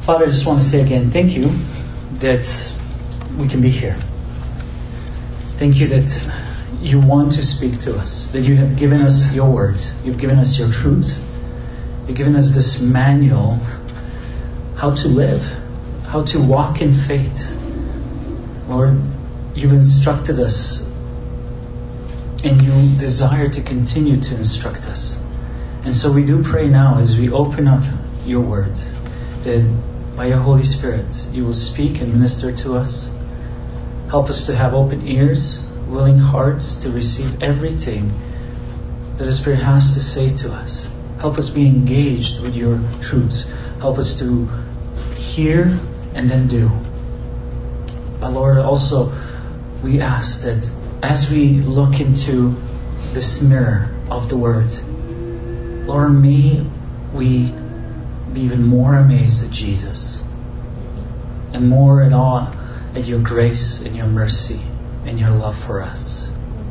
Father, I just want to say again, thank you that we can be here. Thank you that you want to speak to us, that you have given us your word, you've given us your truth, you've given us this manual, how to live, how to walk in faith. Lord, you've instructed us, and you desire to continue to instruct us. And so we do pray now as we open up your word, that by your Holy Spirit, you will speak and minister to us. Help us to have open ears, willing hearts to receive everything that the Spirit has to say to us. Help us be engaged with your truths. Help us to hear and then do. But Lord, also we ask that as we look into this mirror of the Word, Lord, may we be even more amazed at Jesus and more in awe at your grace and your mercy and your love for us.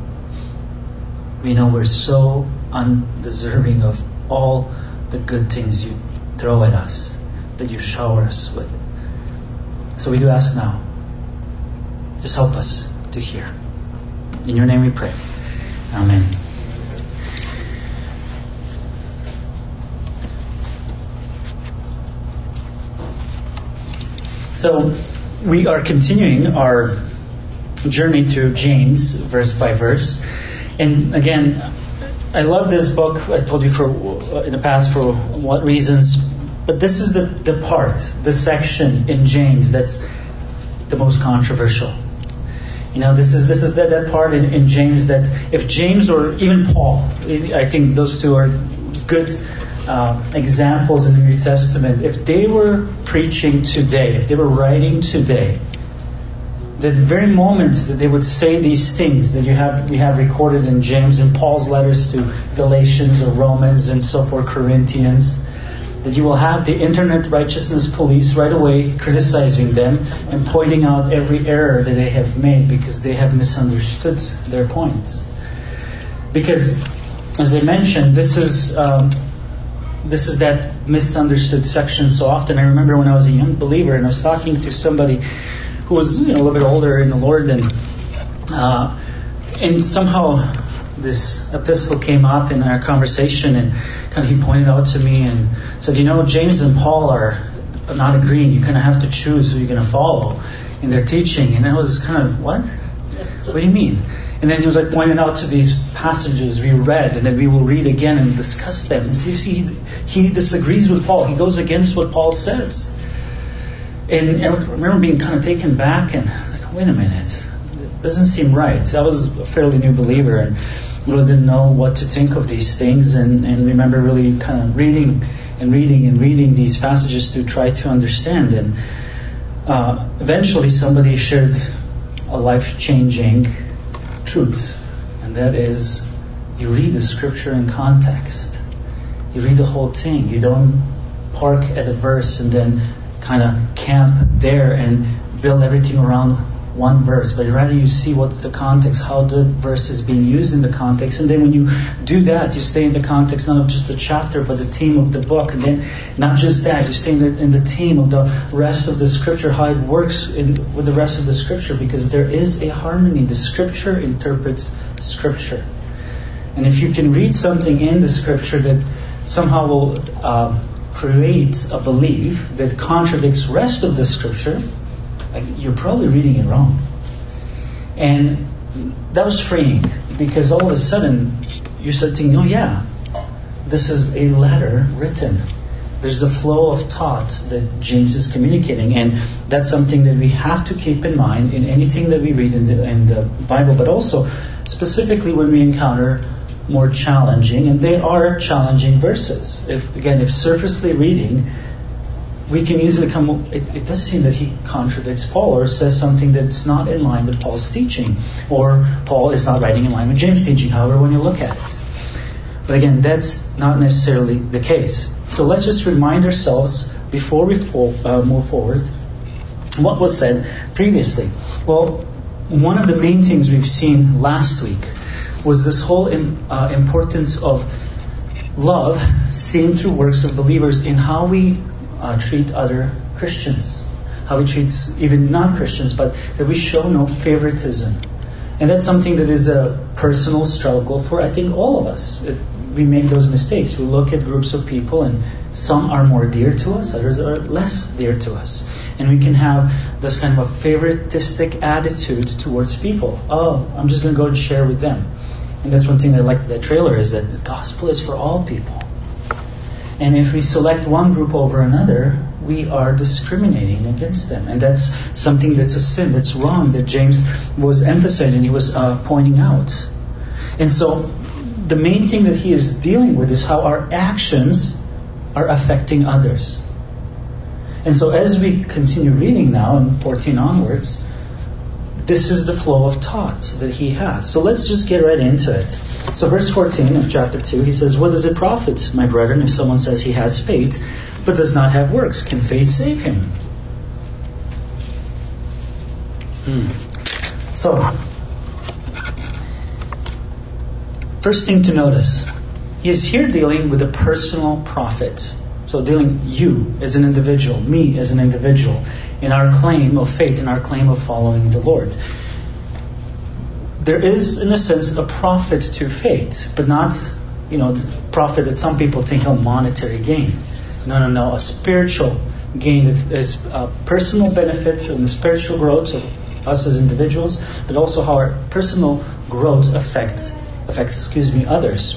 We know we're so undeserving of all the good things you throw at us, that you shower us with. So we do ask now, just help us to hear. In your name we pray. Amen. So we are continuing our journey through James, verse by verse. And again, I love this book. I told you in the past for what reasons. But this is the part, the section in James that's the most controversial. You know, this is that part in James that if James or even Paul, I think those two are good examples in the New Testament. If they were preaching today, if they were writing today, the very moment that they would say these things that we have recorded in James and Paul's letters to Galatians or Romans and so forth, Corinthians, that you will have the internet righteousness police right away criticizing them and pointing out every error that they have made because they have misunderstood their points. Because, as I mentioned, this is that misunderstood section so often. I remember when I was a young believer and I was talking to somebody who was a little bit older in the Lord, and somehow this epistle came up in our conversation, and kind of he pointed out to me and said, James and Paul are not agreeing. You kind of have to choose who you're going to follow in their teaching. And I was kind of, what? What do you mean? And then he was pointing out to these passages we read, and then we will read again and discuss them. And so you see, he disagrees with Paul. He goes against what Paul says. And I remember being kind of taken back, and I was like, wait a minute, it doesn't seem right. I was a fairly new believer and really didn't know what to think of these things, and remember really kind of reading these passages to try to understand. And eventually somebody shared a life-changing truth, and that is, you read the scripture in context. You read the whole thing. You don't park at a verse and then kind of camp there and build everything around one verse, but rather you see what's the context, how the verse is being used in the context, and then when you do that, you stay in the context not of just the chapter but the theme of the book, and then not just that, you stay in the theme of the rest of the scripture, how it works with the rest of the scripture, because there is a harmony. The scripture interprets scripture, and if you can read something in the scripture that somehow will create a belief that contradicts the rest of the scripture, you're probably reading it wrong. And that was freeing, because all of a sudden you start thinking, this is a letter written. There's a flow of thought that James is communicating, and that's something that we have to keep in mind in anything that we read in the Bible, but also specifically when we encounter more challenging, and they are challenging verses. If surfacely reading, we can easily it does seem that he contradicts Paul or says something that's not in line with Paul's teaching, or Paul is not writing in line with James' teaching, however, when you look at it. But again, that's not necessarily the case. So let's just remind ourselves before we move forward what was said previously. Well, one of the main things we've seen last week was this whole importance of love seen through works of believers in how we treat other Christians, how we treat even non-Christians, but that we show no favoritism. And that's something that is a personal struggle for, I think, all of us. We make those mistakes. We look at groups of people, and some are more dear to us, others are less dear to us. And we can have this kind of a favoritistic attitude towards people. Oh, I'm just going to go and share with them. And that's one thing that I like that trailer, is that the gospel is for all people. And if we select one group over another, we are discriminating against them. And that's something that's a sin, that's wrong, that James was emphasizing, he was pointing out. And so the main thing that he is dealing with is how our actions are affecting others. And so as we continue reading now in 14 onwards, this is the flow of thought that he has. So let's just get right into it. So verse 14 of chapter 2, he says, "What does it profit, my brethren, if someone says he has faith, but does not have works? Can faith save him?" So, first thing to notice, he is here dealing with a personal profit. So dealing you as an individual, me as an individual, in our claim of faith, in our claim of following the Lord. There is, in a sense, a profit to faith, but not, profit that some people think of monetary gain. No. A spiritual gain that is personal benefits and the spiritual growth of us as individuals, but also how our personal growth affects others.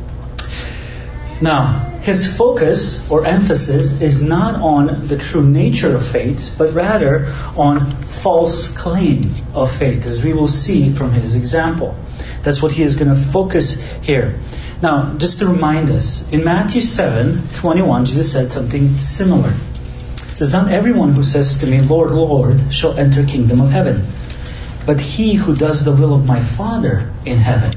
Now, his focus or emphasis is not on the true nature of faith, but rather on false claim of faith, as we will see from his example. That's what he is going to focus here. Now, just to remind us, in Matthew 7:21, Jesus said something similar. It says, "Not everyone who says to me, 'Lord, Lord,' shall enter the kingdom of heaven, but he who does the will of my Father in heaven."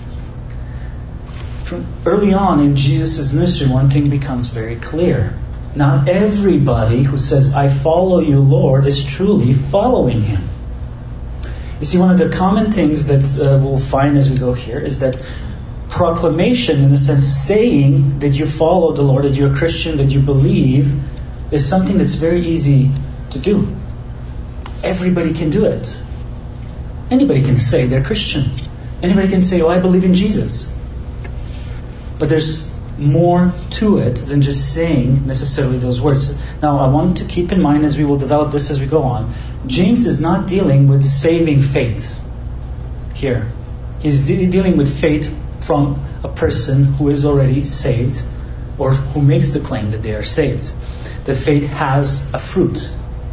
From early on in Jesus' ministry, one thing becomes very clear. Not everybody who says, "I follow you, Lord," is truly following him. You see, one of the common things that we'll find as we go here is that proclamation, in a sense, saying that you follow the Lord, that you're a Christian, that you believe, is something that's very easy to do. Everybody can do it. Anybody can say they're Christian. Anybody can say, "Oh, I believe in Jesus." But there's more to it than just saying necessarily those words. Now, I want to keep in mind, as we will develop this as we go on, James is not dealing with saving faith here. He's dealing with faith from a person who is already saved, or who makes the claim that they are saved. That faith has a fruit.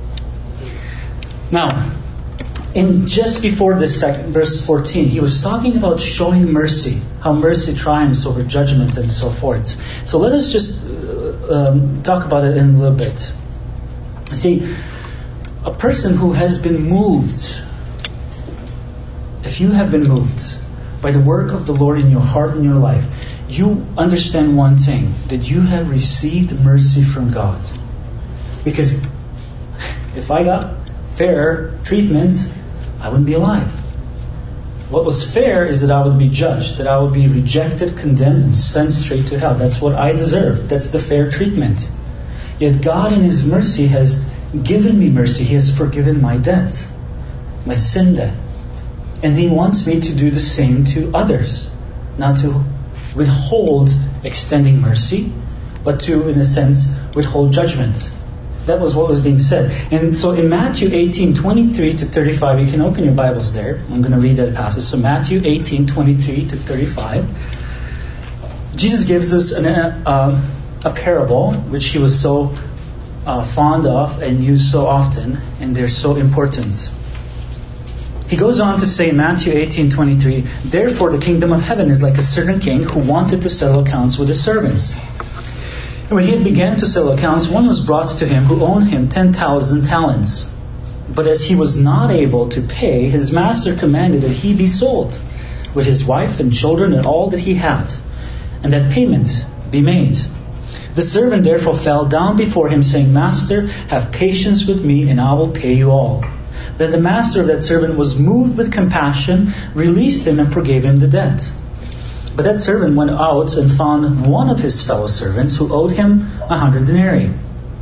Now, in just before this verse 14, he was talking about showing mercy, how mercy triumphs over judgment and so forth. So let us just talk about it in a little bit. See, a person who has been moved, if you have been moved by the work of the Lord in your heart and your life, you understand one thing, that you have received mercy from God. Because if I got fair treatment, I wouldn't be alive. What was fair is that I would be judged, that I would be rejected, condemned, and sent straight to hell. That's what I deserve. That's the fair treatment. Yet God in His mercy has given me mercy. He has forgiven my debt, my sin debt. And He wants me to do the same to others. Not to withhold extending mercy, but to, in a sense, withhold judgment. That was what was being said. And so in Matthew 18:23-35, you can open your Bibles there. I'm going to read that passage. So Matthew 18:23-35. Jesus gives us a parable, which He was so fond of and used so often, and they're so important. He goes on to say in Matthew 18:23, "Therefore the kingdom of heaven is like a certain king who wanted to settle accounts with his servants. And when he had began to settle accounts, one was brought to him who owed him 10,000 talents. But as he was not able to pay, his master commanded that he be sold, with his wife and children and all that he had, and that payment be made. The servant therefore fell down before him, saying, 'Master, have patience with me, and I will pay you all.' Then the master of that servant was moved with compassion, released him, and forgave him the debt. But that servant went out and found one of his fellow servants who owed him 100 denarii.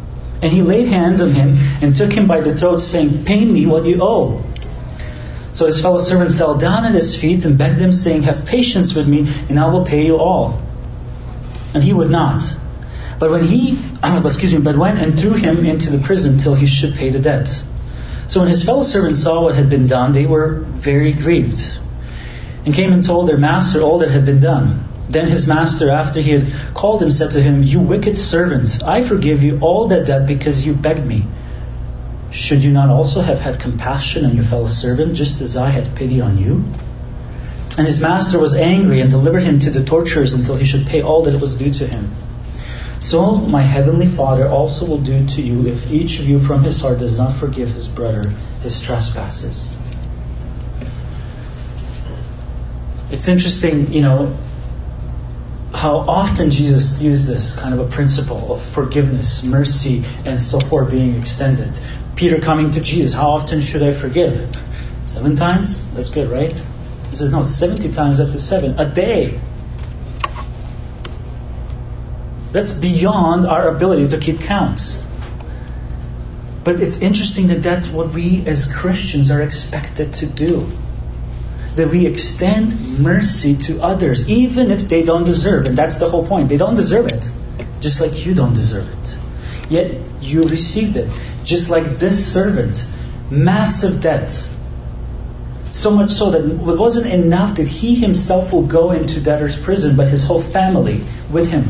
And he laid hands on him and took him by the throat, saying, "Pay me what you owe." So his fellow servant fell down at his feet and begged him, saying, "Have patience with me, and I will pay you all." And he would not. But went and threw him into the prison till he should pay the debt. So when his fellow servants saw what had been done, they were very grieved, and came and told their master all that had been done. Then his master, after he had called him, said to him, "You wicked servant, I forgive you all that debt because you begged me. Should you not also have had compassion on your fellow servant, just as I had pity on you?" And his master was angry and delivered him to the torturers until he should pay all that was due to him. So my heavenly Father also will do to you if each of you from his heart does not forgive his brother his trespasses. It's interesting, how often Jesus used this kind of a principle of forgiveness, mercy, and so forth being extended. Peter coming to Jesus, "How often should I forgive? 7 times? That's good, right?" He says, "No, 70 times up to 7. A day." That's beyond our ability to keep count. But it's interesting that that's what we as Christians are expected to do. That we extend mercy to others, even if they don't deserve. And that's the whole point. They don't deserve it, just like you don't deserve it. Yet you received it, just like this servant. Massive debt. So much so that it wasn't enough that he himself will go into debtor's prison, but his whole family with him.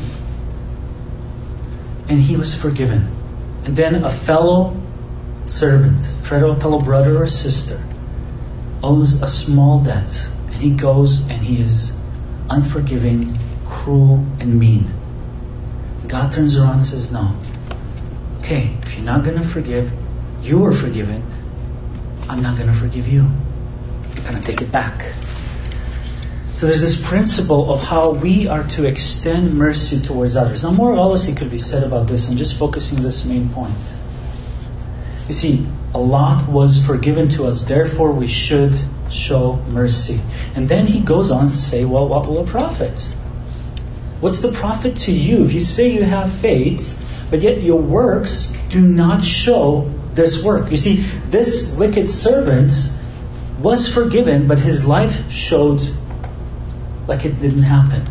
And he was forgiven. And then a fellow servant, fellow brother or sister, owes a small debt, and he goes and he is unforgiving, cruel, and mean. God turns around and says, "No. Okay, if you're not going to forgive, you were forgiven, I'm not going to forgive you. I'm going to take it back." So there's this principle of how we are to extend mercy towards others. Now, more obviously could be said about this. I'm just focusing on this main point. You see, a lot was forgiven to us, therefore we should show mercy. And then he goes on to say, well, what will it profit? What's the profit to you if you say you have faith, but yet your works do not show this work? You see, this wicked servant was forgiven, but his life showed like it didn't happen.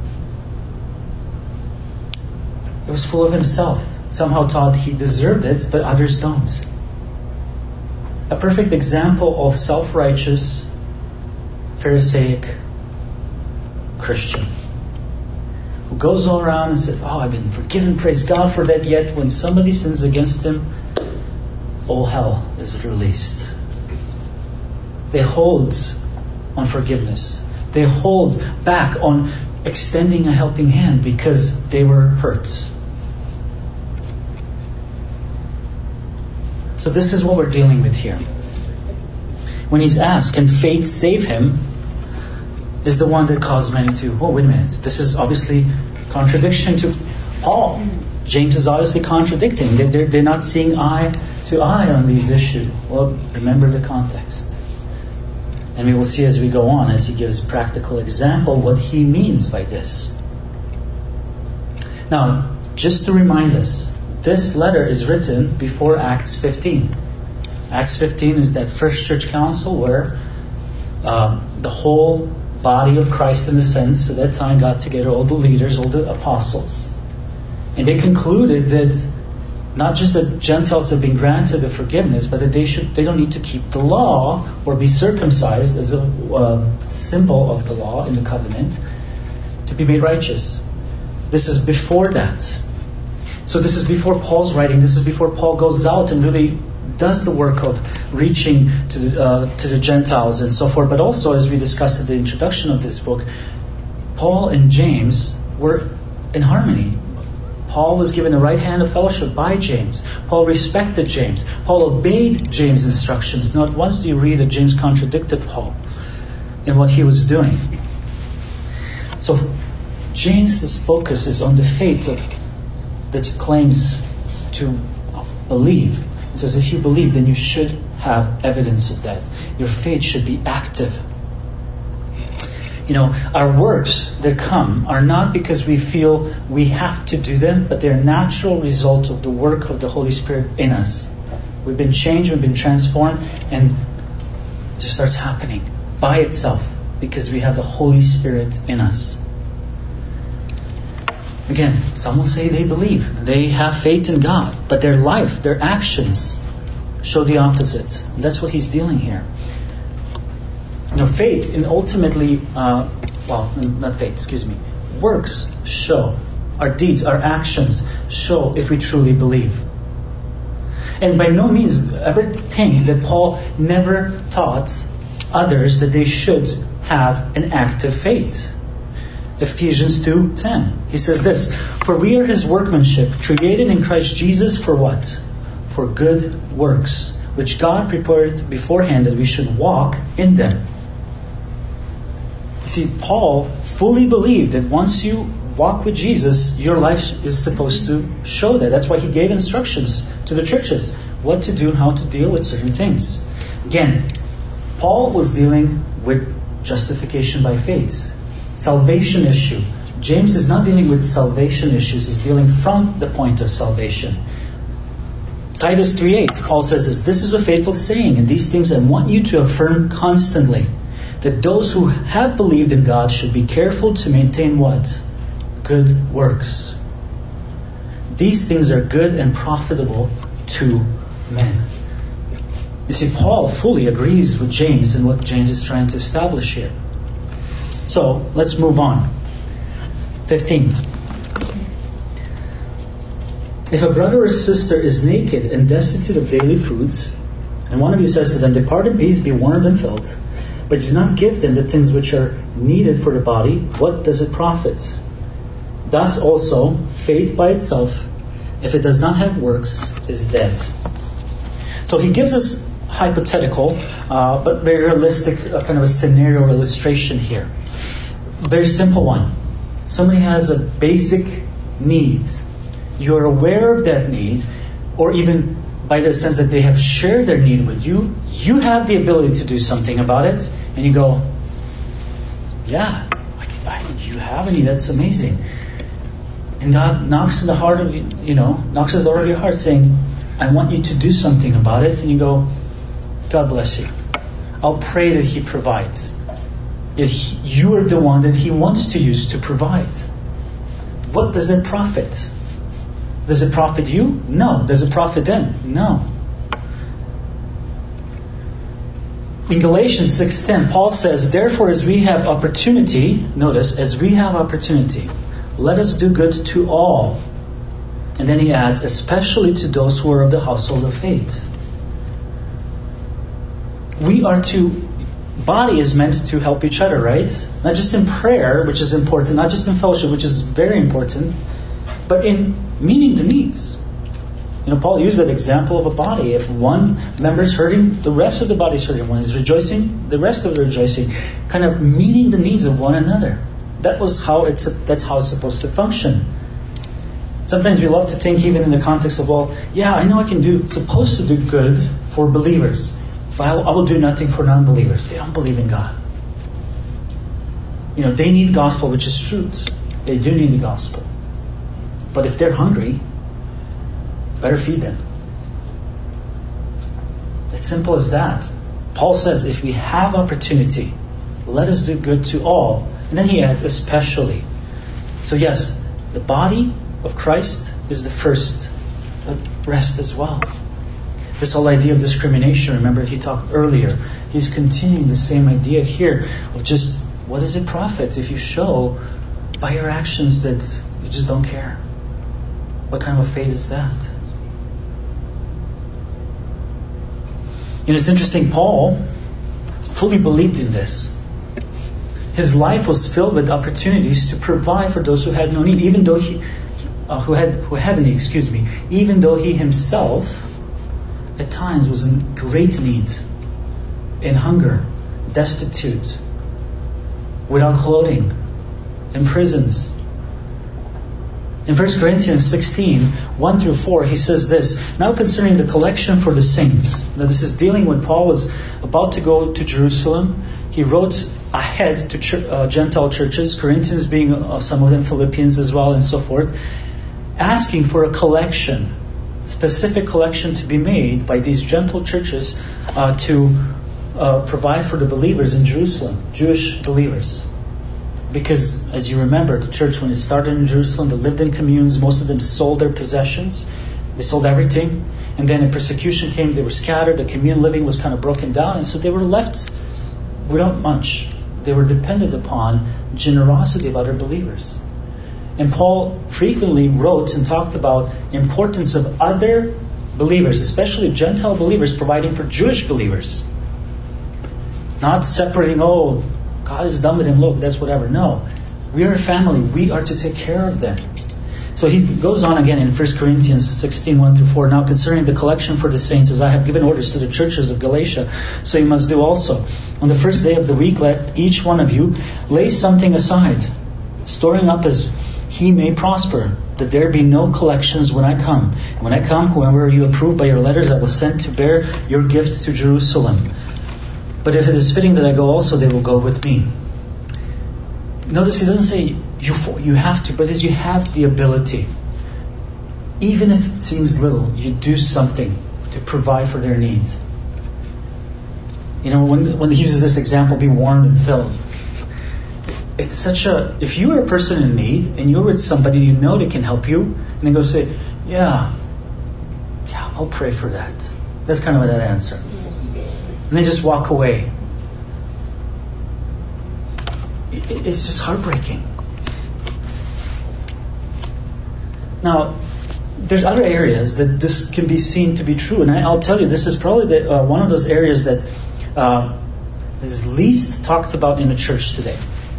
It was full of himself. Somehow thought he deserved it, but others don't. A perfect example of self-righteous, Pharisaic Christian who goes all around and says, "Oh, I've been forgiven, praise God for that." Yet when somebody sins against him, all hell is released. They hold on forgiveness. They hold back on extending a helping hand because they were hurt. So this is what we're dealing with here. When he's asked, can faith save him, is the one that caused many to, oh, wait a minute, this is obviously contradiction to Paul. James is obviously contradicting. They're not seeing eye to eye on these issues. Well, remember the context. And we will see as we go on, as he gives practical example, what he means by this. Now, just to remind us, this letter is written before Acts 15. Acts 15 is that first church council where the whole body of Christ, in a sense, at that time got together, all the leaders, all the apostles. And they concluded that not just that Gentiles have been granted the forgiveness, but that they don't need to keep the law or be circumcised as a symbol of the law in the covenant to be made righteous. This is before that. So this is before Paul's writing. This is before Paul goes out and really does the work of reaching to the Gentiles and so forth. But also, as we discussed at the introduction of this book, Paul and James were in harmony. Paul was given the right hand of fellowship by James. Paul respected James. Paul obeyed James' instructions. Not once do you read that James contradicted Paul in what he was doing. So James' focus is on the faith that claims to believe. He says, if you believe, then you should have evidence of that. Your faith should be active. Our works that come are not because we feel we have to do them, but they're a natural result of the work of the Holy Spirit in us. We've been changed, we've been transformed, and it just starts happening by itself because we have the Holy Spirit in us. Again, some will say they believe, they have faith in God, but their life, their actions show the opposite. And that's what he's dealing here. Faith and ultimately, works show, our deeds, our actions show if we truly believe. And by no means ever think that Paul never taught others that they should have an active faith. Ephesians 2:10. He says this, "For we are his workmanship, created in Christ Jesus for what? For good works, which God prepared beforehand that we should walk in them." You see, Paul fully believed that once you walk with Jesus, your life is supposed to show that. That's why he gave instructions to the churches, what to do and how to deal with certain things. Again, Paul was dealing with justification by faith. Salvation issue. James is not dealing with salvation issues. He's dealing from the point of salvation. Titus 3:8, Paul says this, "This is a faithful saying, and these things I want you to affirm constantly, that those who have believed in God should be careful to maintain what? Good works. These things are good and profitable to men." You see, Paul fully agrees with James and what James is trying to establish here. So, let's move on. 15. If a brother or sister is naked and destitute of daily foods, and one of you says to them, "Depart in peace, be warmed and filled," but do not give them the things which are needed for the body, what does it profit? Thus also, faith by itself, if it does not have works, is dead. So he gives us hypothetical, but very realistic kind of a scenario illustration here. Very simple one. Somebody has a basic need. You're aware of that need, or even by the sense that they have shared their need with you, you have the ability to do something about it, and you go, "Yeah, you have a need. That's amazing." And God knocks on the heart of knocks on the door of your heart, saying, "I want you to do something about it." And you go, "God bless you. I'll pray that He provides." If you are the one that He wants to use to provide, what does it profit? Does it profit you? No. Does it profit them? No. In Galatians 6:10, Paul says, "Therefore, as we have opportunity," notice, "as we have opportunity, let us do good to all." And then he adds, "especially to those who are of the household of faith." Body is meant to help each other, right? Not just in prayer, which is important, not just in fellowship, which is very important, but in meeting the needs. Paul used that example of a body. If one member is hurting, the rest of the body is hurting. One is rejoicing, the rest of it is rejoicing. Kind of meeting the needs of one another. That's how it's supposed to function. Sometimes we love to think even in the context of, I know it's supposed to do good for believers. If I will do nothing for non-believers. They don't believe in God. They need gospel, which is truth. They do need the gospel. But if they're hungry, better feed them. It's simple as that. Paul says, if we have opportunity, let us do good to all. And then he adds, especially. So yes, the body of Christ is the first, but rest as well. This whole idea of discrimination, remember he talked earlier, he's continuing the same idea here of just, what does it profit if you show by your actions that you just don't care? What kind of a faith is that? It's interesting, Paul fully believed in this. His life was filled with opportunities to provide for those who had no need, even though even though he himself at times was in great need, in hunger, destitute, without clothing, in prisons. In 1 Corinthians 16, 1 through 4, he says this, "Now concerning the collection for the saints." Now this is dealing when Paul was about to go to Jerusalem. He wrote ahead to Gentile churches, Corinthians being some of them, Philippians as well, and so forth, asking for a collection, specific collection to be made by these Gentile churches to provide for the believers in Jerusalem, Jewish believers. Because, as you remember, the church, when it started in Jerusalem, they lived in communes. Most of them sold their possessions. They sold everything. And then when persecution came, they were scattered. The commune living was kind of broken down. And so they were left without much. They were dependent upon generosity of other believers. And Paul frequently wrote and talked about importance of other believers, especially Gentile believers, providing for Jewish believers. Not separating, God is done with them, look, that's whatever. No. We are a family. We are to take care of them. So he goes on again in 1 Corinthians 16, 1 through 4. "Now concerning the collection for the saints, as I have given orders to the churches of Galatia, so you must do also. On the first day of the week, let each one of you lay something aside, storing up as he may prosper, that there be no collections when I come. And when I come, whoever you approve by your letters, I will send to bear your gift to Jerusalem. But if it is fitting that I go also, they will go with me." Notice he doesn't say you have to, but as you have the ability, even if it seems little, you do something to provide for their needs. When he uses this example, be warmed and filled. It's if you are a person in need and you're with somebody you know they can help you, and they go say, yeah, I'll pray for that. That's kind of that answer. And they just walk away. It's just heartbreaking. Now, there's other areas that this can be seen to be true. And I'll tell you, this is probably one of those areas that is least talked about in the church today.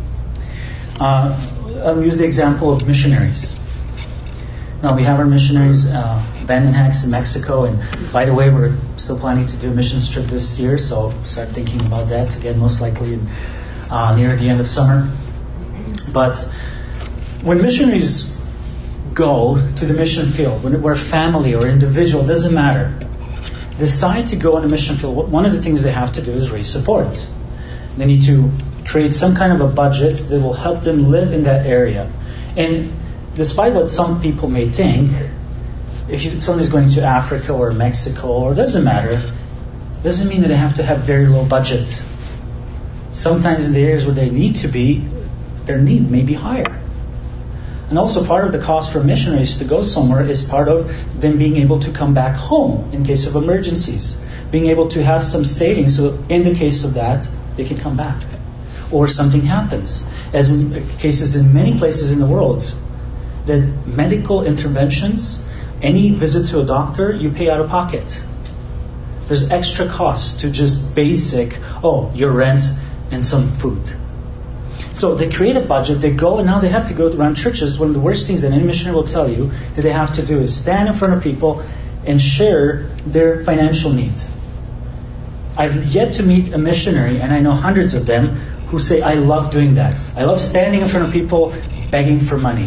I'll use the example of missionaries. Now, we have our missionaries, Van den Hacks in Mexico, and by the way, we're still planning to do a missions trip this year, so start thinking about that again, most likely near the end of summer. But when missionaries go to the mission field, when we're family or individual, doesn't matter, decide to go on a mission field, one of the things they have to do is raise support. They need to create some kind of a budget that will help them live in that area. And despite what some people may think, if somebody's going to Africa or Mexico, or it doesn't matter, doesn't mean that they have to have very low budget. Sometimes in the areas where they need to be, their need may be higher. And also part of the cost for missionaries to go somewhere is part of them being able to come back home in case of emergencies. Being able to have some savings so in the case of that, they can come back. Or something happens. As in cases in many places in the world, that medical interventions, any visit to a doctor, you pay out of pocket. There's extra costs to just basic, your rent and some food. So they create a budget, they go, and now they have to go around churches. One of the worst things that any missionary will tell you that they have to do is stand in front of people and share their financial needs. I've yet to meet a missionary, and I know hundreds of them, who say, I love doing that. I love standing in front of people begging for money.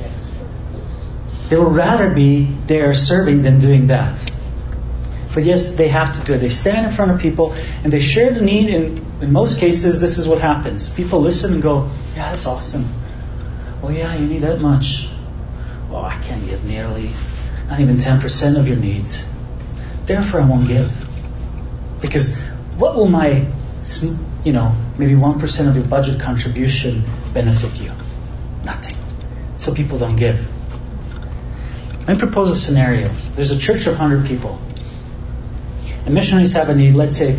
They would rather be there serving than doing that. But yes, they have to do it. They stand in front of people and they share the need. In most cases, this is what happens. People listen and go, yeah, that's awesome. Oh yeah, you need that much. Oh, I can't give nearly, not even 10% of your needs. Therefore, I won't give. Because what will my, maybe 1% of your budget contribution benefit you? Nothing. So people don't give. Let me propose a scenario. There's a church of 100 people. And missionaries have a need, let's say,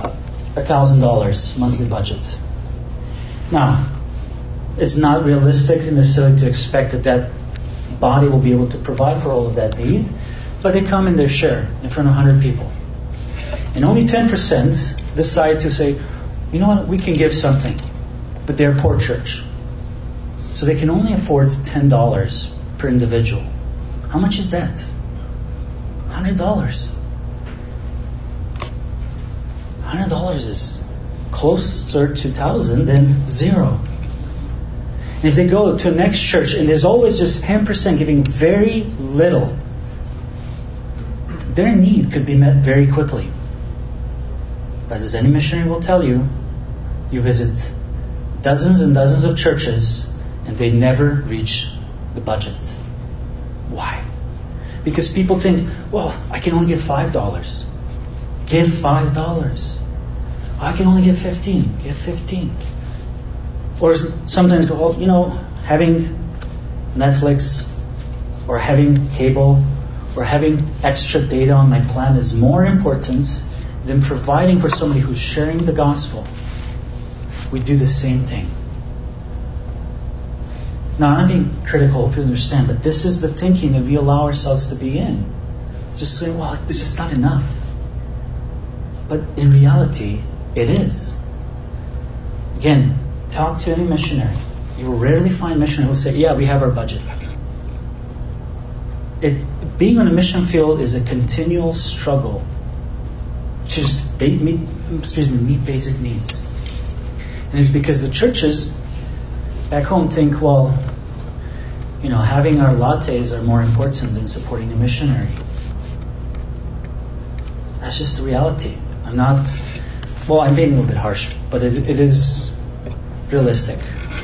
$1,000 monthly budget. Now, it's not realistic necessarily to expect that body will be able to provide for all of that need, but they come in their share in front of 100 people. And only 10% decide to say, you know what, we can give something. But they're a poor church. So they can only afford $10 per individual. How much is that? $100. $100 is closer to 1,000 than zero. And if they go to the next church and there's always just 10% giving very little, their need could be met very quickly. But as any missionary will tell you, you visit dozens and dozens of churches and they never reach the budget. Why? Because people think, well, I can only give $5. Give $5. I can only give 15. Give 15. Or sometimes go, well, having Netflix or having cable or having extra data on my plan is more important than providing for somebody who's sharing the gospel. We do the same thing. Now, I'm not being critical, if you understand, but this is the thinking that we allow ourselves to be in. Just saying, well, this is not enough. But in reality, it is. Again, talk to any missionary. You will rarely find a missionary who will say, yeah, we have our budget. Being on a mission field is a continual struggle to just meet basic needs. And it's because the churches back home think, well, having our lattes are more important than supporting a missionary. That's just the reality. I'm being a little bit harsh, but it is realistic.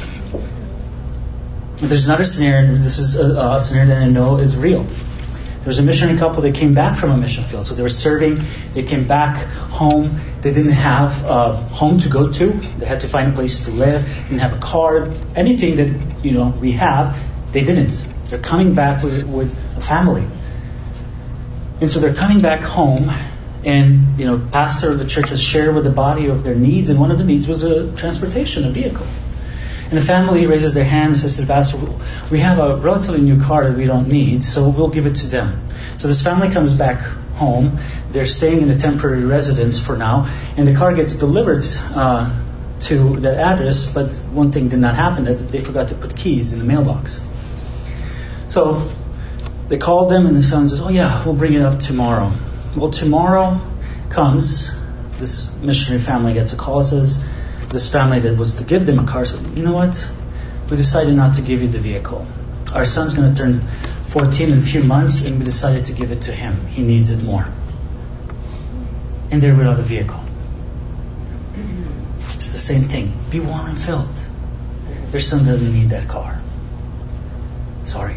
There's another scenario, this is a scenario that I know is real. There was a missionary couple that came back from a mission field. So they were serving, they came back home, they didn't have a home to go to, they had to find a place to live, didn't have a car, anything that we have, they didn't. They're coming back with a family. And so they're coming back home, and pastor of the church has shared with the body of their needs, and one of the needs was a transportation, a vehicle. And the family raises their hand and says to the pastor, we have a relatively new car that we don't need, so we'll give it to them. So this family comes back home. They're staying in a temporary residence for now, and the car gets delivered to that address, but one thing did not happen. That's they forgot to put keys in the mailbox. So they called them, and the family says, oh yeah, we'll bring it up tomorrow. Well, tomorrow comes, this missionary family gets a call, says, this family that was to give them a car said, you know what? We decided not to give you the vehicle. Our son's going to turn 14 in a few months, and we decided to give it to him. He needs it more. And they're without a vehicle. It's the same thing. Be warm and filled. Their son doesn't need that car. Sorry.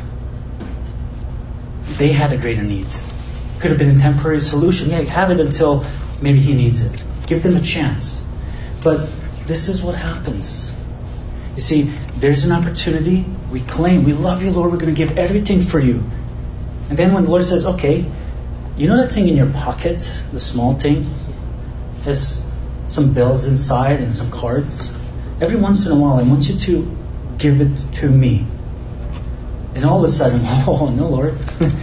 They had a greater need. Could have been a temporary solution. Yeah, have it until maybe he needs it. Give them a chance. But this is what happens. You see, there's an opportunity. We claim, we love you, Lord. We're going to give everything for you. And then when the Lord says, okay, you know that thing in your pocket, the small thing, has some bills inside and some cards? Every once in a while, I want you to give it to me. And all of a sudden, oh, no, Lord.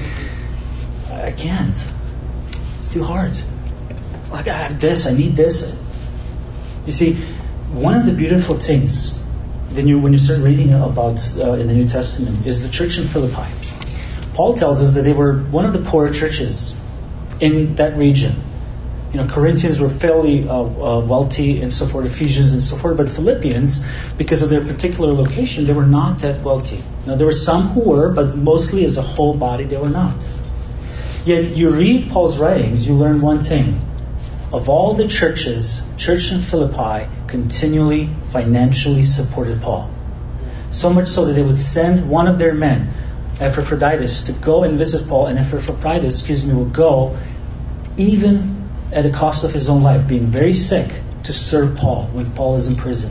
I can't. It's too hard. Like, I have this, I need this. You see, one of the beautiful things when you start reading about in the New Testament is the church in Philippi. Paul tells us that they were one of the poorer churches in that region. Corinthians were fairly wealthy and so forth, Ephesians and so forth, but Philippians, because of their particular location, they were not that wealthy. Now, there were some who were, but mostly as a whole body, they were not. Yet, you read Paul's writings, you learn one thing. Of all the churches, church in Philippi continually financially supported Paul. So much so that they would send one of their men, Epaphroditus, to go and visit Paul, and Epaphroditus, would go even at the cost of his own life, being very sick, to serve Paul when Paul is in prison.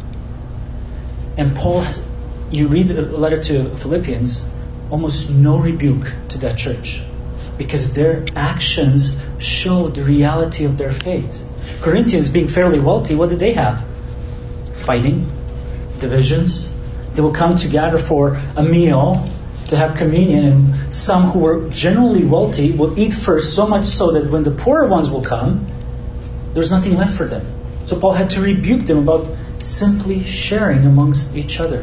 And Paul, you read the letter to Philippians, almost no rebuke to that church, because their actions show the reality of their faith. Corinthians, being fairly wealthy, what did they have? Fighting, divisions. They will come together for a meal to have communion, and some who were generally wealthy will eat first, so much so that when the poorer ones will come, there's nothing left for them. So Paul had to rebuke them about simply sharing amongst each other.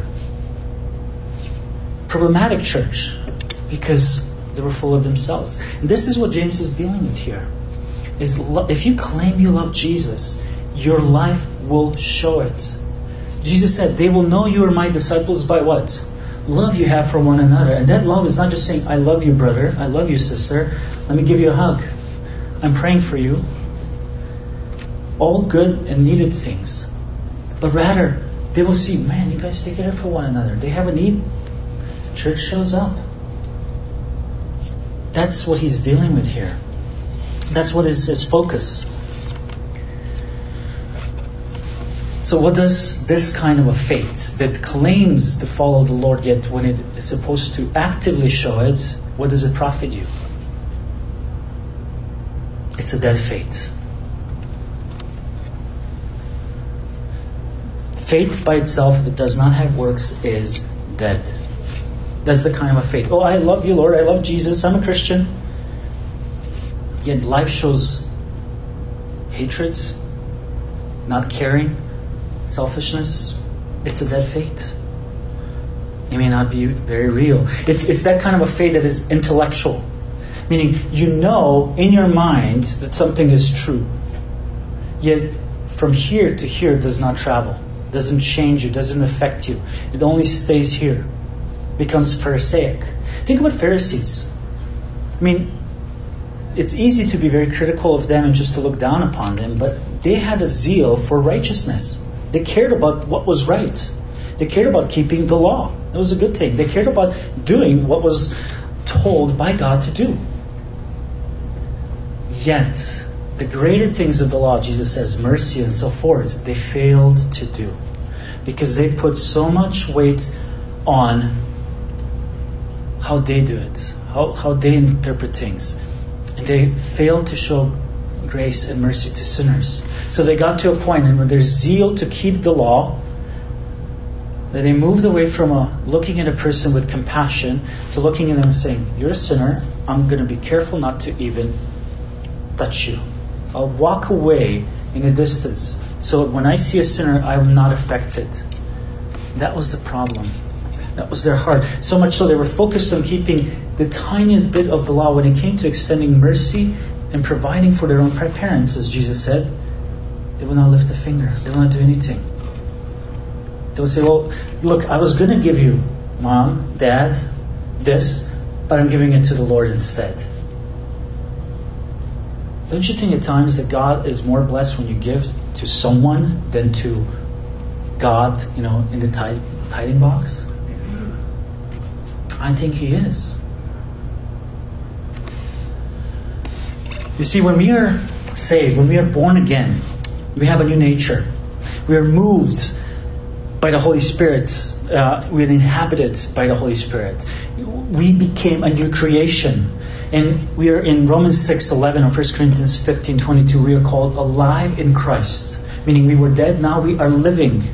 Problematic church, because they were full of themselves. And this is what James is dealing with here. Is if you claim you love Jesus, your life will show it. Jesus said, they will know you are my disciples by what? Love you have for one another. And that love is not just saying, I love you, brother. I love you, sister. Let me give you a hug. I'm praying for you. All good and needed things. But rather, they will see, man, you guys take care for one another. They have a need. Church shows up. That's what he's dealing with here. That's what is his focus. So what does this kind of a faith that claims to follow the Lord, yet when it is supposed to actively show it, what does it profit you? It's a dead faith. Faith by itself, if it does not have works, is dead. That's the kind of a faith. Oh, I love you, Lord. I love Jesus. I'm a Christian. Yet life shows hatred, not caring, selfishness. It's a dead faith. It may not be very real. It's that kind of a faith that is intellectual. Meaning, you know in your mind that something is true. Yet, from here to here does not travel. Doesn't change you, doesn't affect you. It only stays here. Becomes Pharisaic. Think about Pharisees. I mean, it's easy to be very critical of them and just to look down upon them, but they had a zeal for righteousness. They cared about what was right. They cared about keeping the law. It was a good thing. They cared about doing what was told by God to do. Yet, the greater things of the law, Jesus says, mercy and so forth, they failed to do. Because they put so much weight on how they do it, how they interpret things. And they failed to show grace and mercy to sinners. So they got to a point in where their zeal to keep the law, that they moved away from looking at a person with compassion to looking at them and saying, you're a sinner, I'm going to be careful not to even touch you. I'll walk away in a distance so when I see a sinner, I'm not affected. That was the problem. That was their heart. So much so they were focused on keeping the tiniest bit of the law when it came to extending mercy and providing for their own parents, as Jesus said. They will not lift a finger. They will not do anything. They will say, well, look, I was going to give you, Mom, Dad, this, but I'm giving it to the Lord instead. Don't you think at times that God is more blessed when you give to someone than to God, in the tithing box? I think He is. You see, when we are saved, when we are born again, we have a new nature. We are moved by the Holy Spirit. We are inhabited by the Holy Spirit. We became a new creation. And we are in Romans 6:11 or 1 Corinthians 15:22. We are called alive in Christ. Meaning we were dead, now we are living.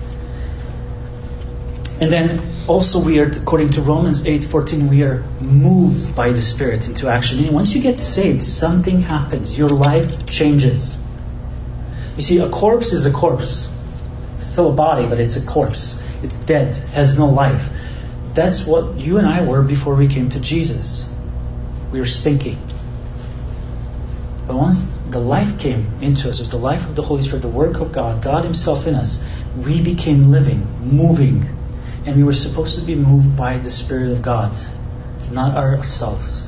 And then also we are, according to Romans 8:14, we are moved by the Spirit into action. And once you get saved, something happens. Your life changes. You see, a corpse is a corpse. It's still a body, but it's a corpse. It's dead, has no life. That's what you and I were before we came to Jesus. We were stinking. But once the life came into us, it was the life of the Holy Spirit, the work of God, God Himself in us, we became living, moving. And we were supposed to be moved by the Spirit of God, not ourselves.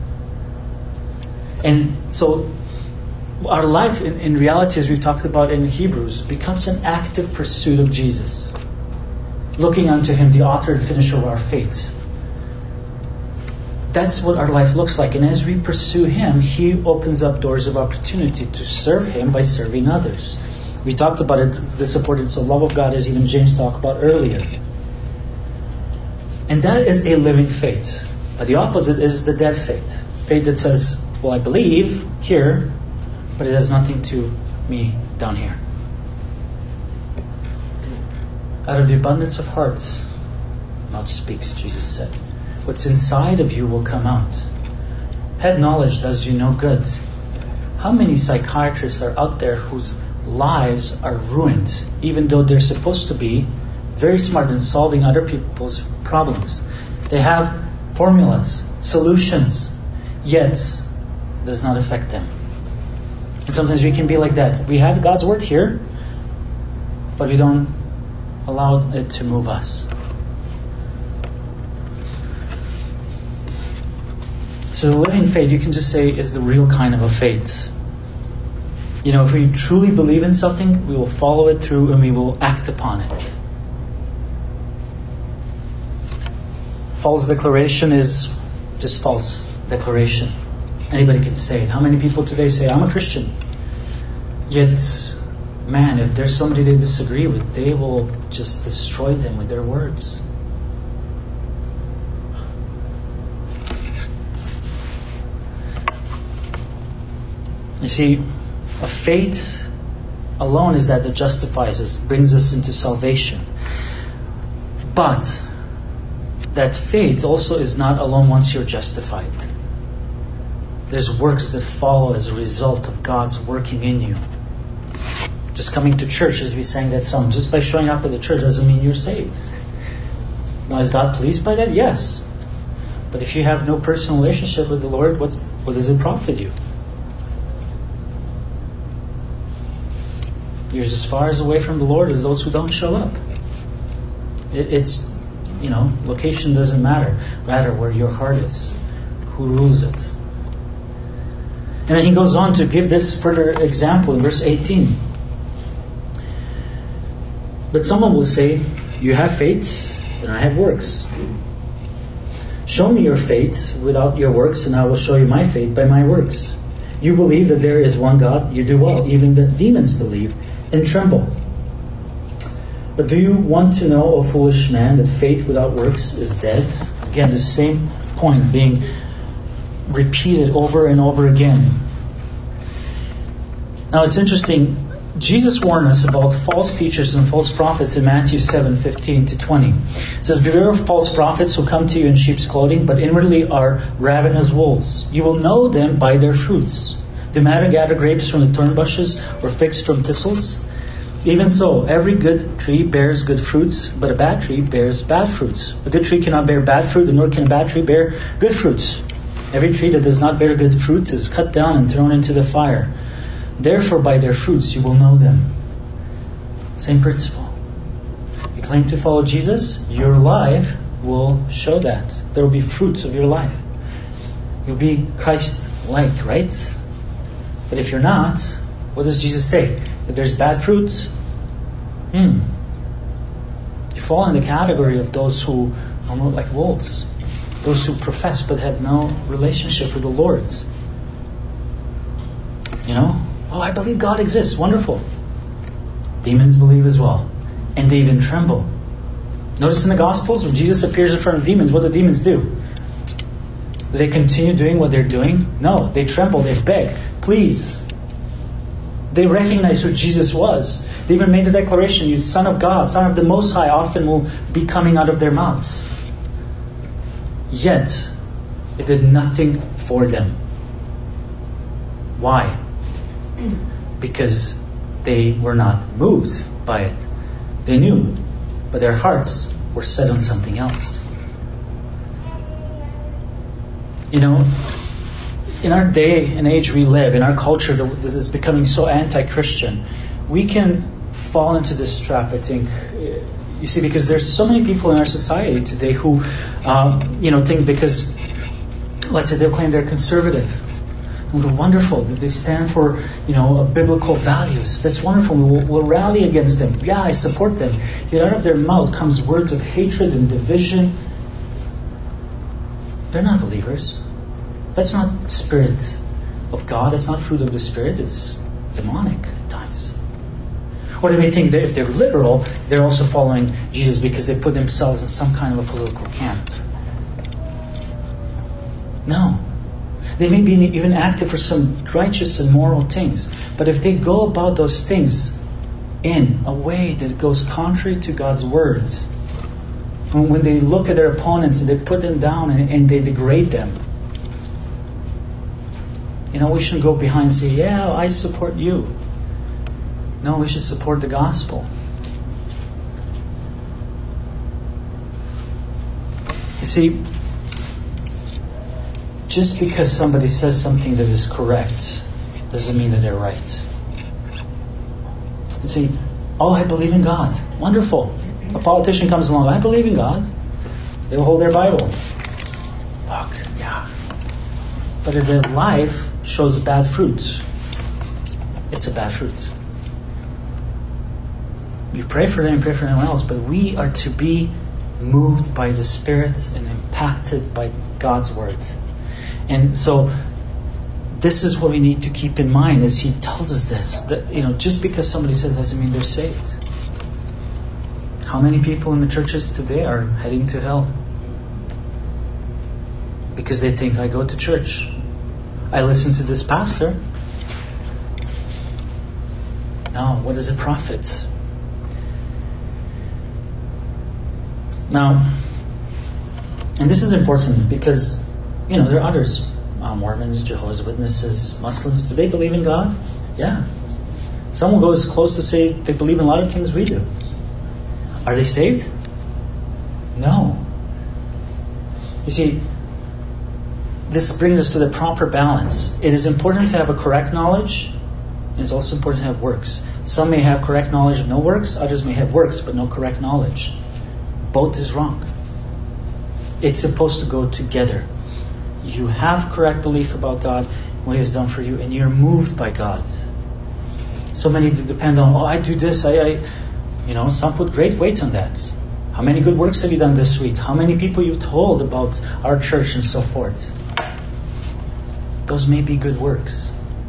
And so our life in reality, as we've talked about in Hebrews, becomes an active pursuit of Jesus. Looking unto Him, the author and finisher of our faith. That's what our life looks like. And as we pursue Him, He opens up doors of opportunity to serve Him by serving others. We talked about it, the importance of love of God, as even James talked about earlier. And that is a living faith. But the opposite is the dead faith. Faith that says, well, I believe here, but it has nothing to me down here. Out of the abundance of hearts, mouth speaks, Jesus said. What's inside of you will come out. Head knowledge does you no good. How many psychiatrists are out there whose lives are ruined, even though they're supposed to be very smart in solving other people's problems? They have formulas, solutions, yet does not affect them. And sometimes we can be like that. We have God's Word here, but we don't allow it to move us. So the living faith, you can just say, is the real kind of a faith. If we truly believe in something, we will follow it through and we will act upon it. False declaration is just false declaration. Anybody can say it. How many people today say, I'm a Christian? Yet, man, if there's somebody they disagree with, they will just destroy them with their words. You see, a faith alone is that justifies us, brings us into salvation. But that faith also is not alone once you're justified. There's works that follow as a result of God's working in you. Just coming to church, as we sang that song, just by showing up at the church doesn't mean you're saved. Now, is God pleased by that? Yes. But if you have no personal relationship with the Lord, what does it profit you? You're as far as away from the Lord as those who don't show up. It's location doesn't matter. Rather, where your heart is, who rules it. And then he goes on to give this further example in verse 18. But someone will say, you have faith, and I have works. Show me your faith without your works, and I will show you my faith by my works. You believe that there is one God, you do well. Even the demons believe and tremble. But do you want to know, O foolish man, that faith without works is dead? Again, the same point being repeated over and over again. Now it's interesting, Jesus warned us about false teachers and false prophets in Matthew 7:15-20. It says, beware of false prophets who come to you in sheep's clothing, but inwardly are ravenous wolves. You will know them by their fruits. Do men gather grapes from the thorn bushes or figs from thistles? Even so, every good tree bears good fruits, but a bad tree bears bad fruits. A good tree cannot bear bad fruit, nor can a bad tree bear good fruits. Every tree that does not bear good fruit is cut down and thrown into the fire. Therefore, by their fruits you will know them. Same principle. You claim to follow Jesus, your life will show that. There will be fruits of your life. You'll be Christ-like, right? But if you're not, what does Jesus say? If there's bad fruits, you fall in the category of those who are more like wolves. Those who profess but have no relationship with the Lord. Oh, I believe God exists. Wonderful. Demons believe as well. And they even tremble. Notice in the Gospels, when Jesus appears in front of demons, what do demons do? Do they continue doing what they're doing? No, they tremble, they beg, please. They recognize who Jesus was. They even made the declaration, you Son of God, Son of the Most High, often will be coming out of their mouths. Yet, it did nothing for them. Why? Because they were not moved by it. They knew, but their hearts were set on something else. In our day and age we live, in our culture that is becoming so anti-Christian, we can fall into this trap, I think. You see, because there's so many people in our society today who, think because, let's say, they'll claim they're conservative. And they're wonderful. They stand for, biblical values. That's wonderful. We'll rally against them. Yeah, I support them. Yet out of their mouth comes words of hatred and division. They're not believers. That's not Spirit of God. That's not fruit of the Spirit. It's demonic at times. Or they may think that if they're literal, they're also following Jesus because they put themselves in some kind of a political camp. No. They may be even active for some righteous and moral things. But if they go about those things in a way that goes contrary to God's words, when they look at their opponents and they put them down and they degrade them, we shouldn't go behind and say, yeah, I support you. No, we should support the gospel. You see, just because somebody says something that is correct doesn't mean that they're right. You see, I believe in God. Wonderful. A politician comes along, I believe in God. They will hold their Bible. Look, yeah. But if their life shows bad fruit, it's a bad fruit. You pray for them, you pray for anyone else, but we are to be moved by the Spirit and impacted by God's Word. And so this is what we need to keep in mind as He tells us this. That, just because somebody says doesn't mean they're saved. How many people in the churches today are heading to hell? Because they think, I go to church, I listen to this pastor. No, what is a prophet? Now, and this is important because, there are others, Mormons, Jehovah's Witnesses, Muslims. Do they believe in God? Yeah. Some will go as close to say they believe in a lot of things we do. Are they saved? No. You see, this brings us to the proper balance. It is important to have a correct knowledge, and it's also important to have works. Some may have correct knowledge and no works, others may have works but no correct knowledge. Both is wrong. It's supposed to go together. You have correct belief about God, what He has done for you, and you're moved by God. So many depend on, I do this, some put great weight on that. How many good works have you done this week? How many people you've told about our church and so forth? Those may be good works,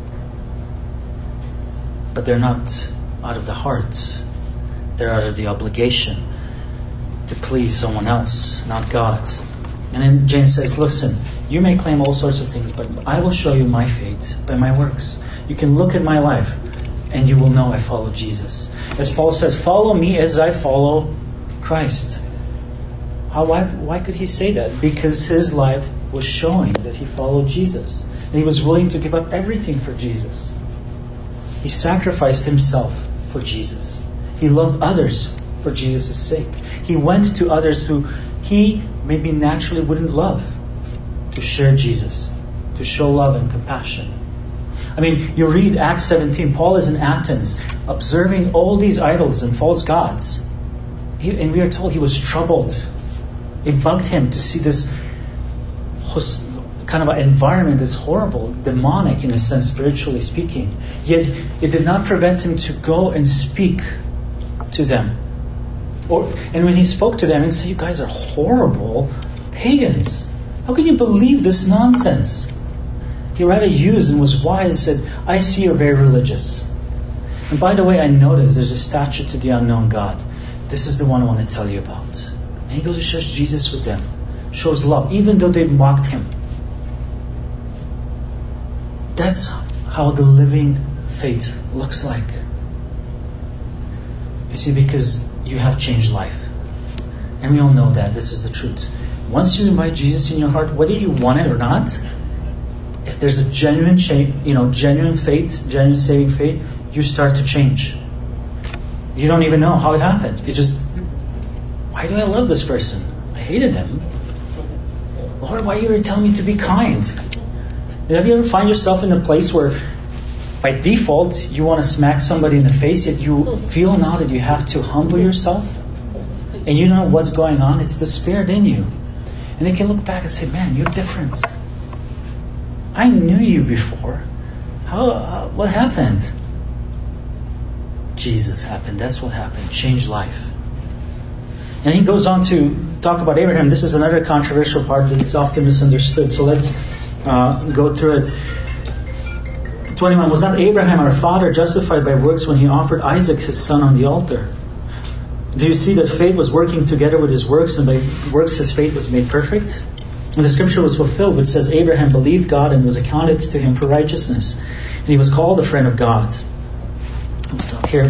but they're not out of the heart. They're out of the obligation to please someone else, not God. And then James says, listen, you may claim all sorts of things, but I will show you my faith by my works. You can look at my life and you will know I follow Jesus. As Paul said, follow me as I follow Christ. Why could he say that? Because his life was showing that he followed Jesus. And he was willing to give up everything for Jesus. He sacrificed himself for Jesus. He loved others for Jesus' sake. He went to others who he maybe naturally wouldn't love to share Jesus, to show love and compassion. You read Acts 17. Paul is in Athens observing all these idols and false gods. And we are told he was troubled. It bugged him to see this kind of an environment that's horrible, demonic in a sense, spiritually speaking. Yet it did not prevent him to go and speak to them. And when he spoke to them and said, you guys are horrible pagans. How can you believe this nonsense? He rather used and was wise and said, I see you're very religious. And by the way, I noticed there's a statue to the unknown God. This is the one I want to tell you about. And he goes and shares Jesus with them. Shows love, even though they mocked him. That's how the living faith looks like. You see, because you have changed life. And we all know that. This is the truth. Once you invite Jesus in your heart, whether you want it or not, if there's a genuine genuine faith, genuine saving faith, you start to change. You don't even know how it happened. You just, why do I love this person? I hated them. Lord, why are you telling me to be kind? Have you ever find yourself in a place where by default you want to smack somebody in the face, yet you feel now that you have to humble yourself? And you know what's going on? It's the Spirit in you. And they can look back and say, man, you're different. I knew you before. What happened? Jesus happened. That's what happened. Changed life. And he goes on to talk about Abraham. This is another controversial part that is often misunderstood. So let's go through it. 21. Was not Abraham our father justified by works when he offered Isaac his son on the altar? Do you see that faith was working together with his works, and by works his faith was made perfect? And the scripture was fulfilled, which says, Abraham believed God and was accounted to him for righteousness. And he was called a friend of God. Let's stop here.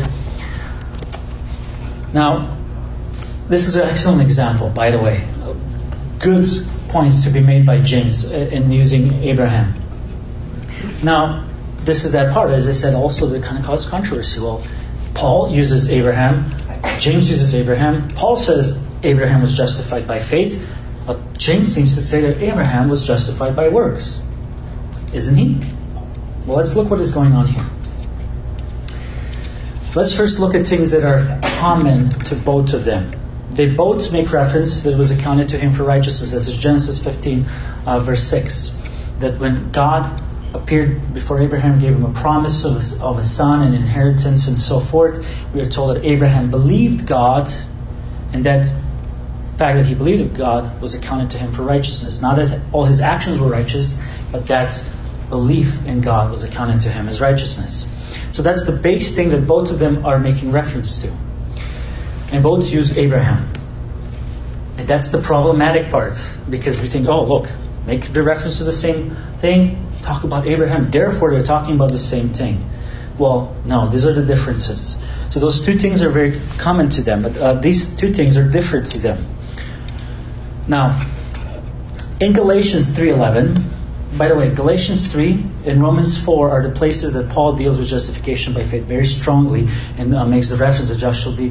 Now, this is an excellent example, by the way. Good points to be made by James in using Abraham. Now, this is that part, as I said, also that kind of caused controversy. Well, Paul uses Abraham. James uses Abraham. Paul says Abraham was justified by faith. But James seems to say that Abraham was justified by works. Isn't he? Well, let's look what is going on here. Let's first look at things that are common to both of them. they both make reference that it was accounted to him for righteousness. This is Genesis 15, verse 6. That when God appeared before Abraham, gave him a promise of a son, an inheritance, and so forth, we are told that Abraham believed God, and that fact that he believed God was accounted to him for righteousness. Not that all his actions were righteous, but that belief in God was accounted to him as righteousness. So that's the base thing that both of them are making reference to. And both use Abraham. And that's the problematic part, because we think, oh, look, make the reference to the same thing, talk about Abraham, therefore they're talking about the same thing. Well, no, these are the differences. So those two things are very common to them, but these two things are different to them. Now, in Galatians 3:11, by the way, Galatians 3 and Romans 4 are the places that Paul deals with justification by faith very strongly, and makes the reference that Joshua will be,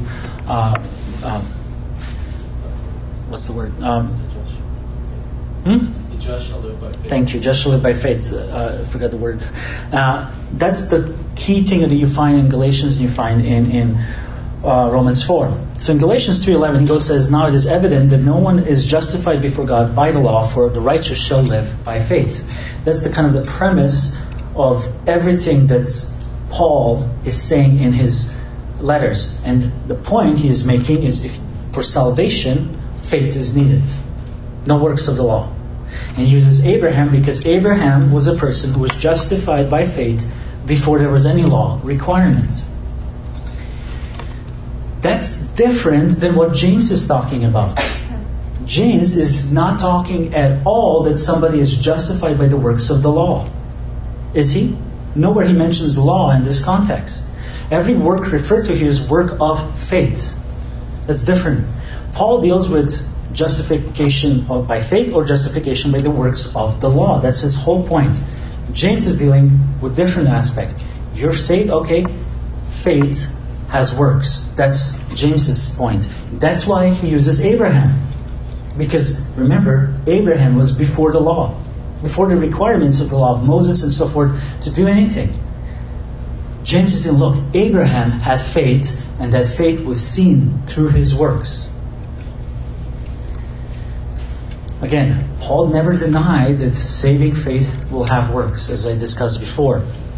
what's the word? Just shall live by faith. Thank you. Just shall live by faith. I forgot the word. That's the key thing that you find in Galatians and you find in Romans 4. So in Galatians 3:11, he says, "Now it is evident that no one is justified before God by the law, for the righteous shall live by faith." That's the kind of the premise of everything that Paul is saying in his letters. And the point he is making is, if for salvation, faith is needed. No works of the law. And he uses Abraham because Abraham was a person who was justified by faith before there was any law requirement. That's different than what James is talking about. James is not talking at all that somebody is justified by the works of the law. Is he? Nowhere he mentions law in this context. Every work referred to here is work of faith. That's different. Paul deals with justification by faith or justification by the works of the law. That's his whole point. James is dealing with different aspect. You're saved, okay. Faith has works. That's James's point. That's why he uses Abraham. Because remember, Abraham was before the law, before the requirements of the law of Moses and so forth to do anything. James is saying, look, Abraham had faith, and that faith was seen through his works. Again, Paul never denied that saving faith will have works, as I discussed before.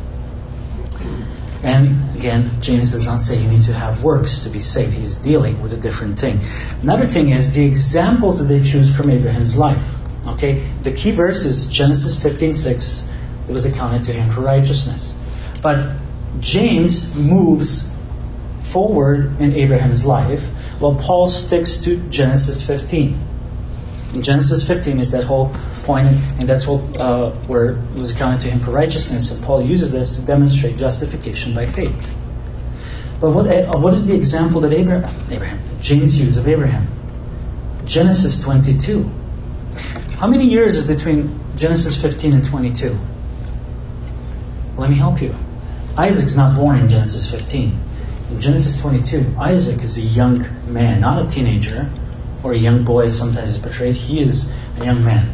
And again, James does not say you need to have works to be saved. He's dealing with a different thing. Another thing is the examples that they choose from Abraham's life. Okay, the key verse is Genesis 15:6. It was accounted to him for righteousness. But James moves forward in Abraham's life, while Paul sticks to Genesis 15. In Genesis 15 is that whole point, and that's where it was accounted to him for righteousness, and Paul uses this to demonstrate justification by faith. But what is the example that James used of Abraham? Genesis 22. How many years is between Genesis 15 and 22? Let me help you. Isaac's not born in Genesis 15. In Genesis 22, Isaac is a young man, not a teenager, or a young boy sometimes is portrayed. He is a young man.